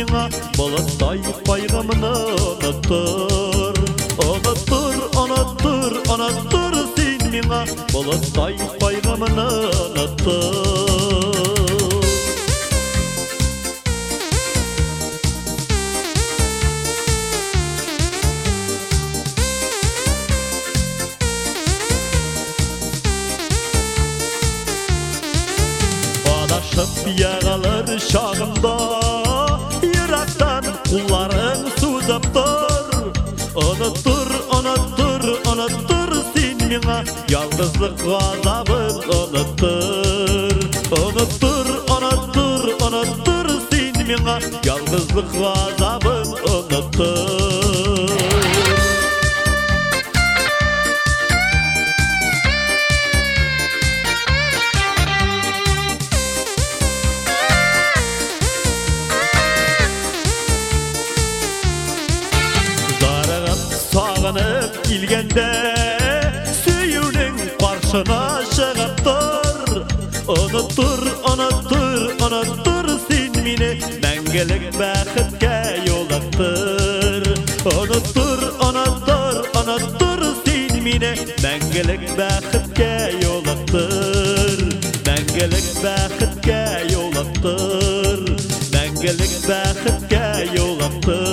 миңа, болаттай пайғамыны ұнаттыр. Ұнаттыр сен миңа, болаттай пайғамыны ұнаттыр. Яғалыр шағымда Ирақтан құларың сузап тұр. Ұнаттыр сен миңа, ялғызлық ғазабын ұнаттыр. Ұнаттыр сен миңа, ялғызлық ғазабын ұнаттыр. Сағынып келгенде сүйудің қаршына шығып тұр. Ұнаттыр сен мені, мәңгілік бақытқа жолықтыр. Ұнаттыр сен мені, мәңгілік бақытқа жолықтыр. Мәңгілік бақытқа жолықтыр. Мәңгілік бақытқа жолықтыр.